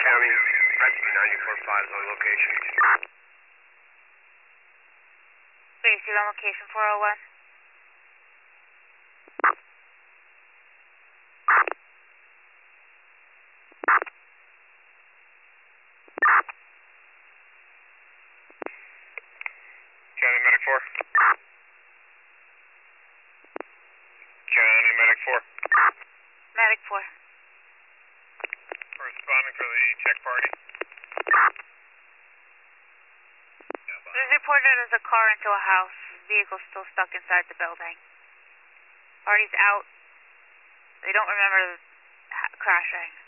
County, rescue 94.5 is on location. Gracie, on location 401. County Medic 4. County Medic 4. Medic 4. Responding for the tech party. It was reported as a car into a house. Vehicle still stuck inside the building. Party's out. They don't remember crashing.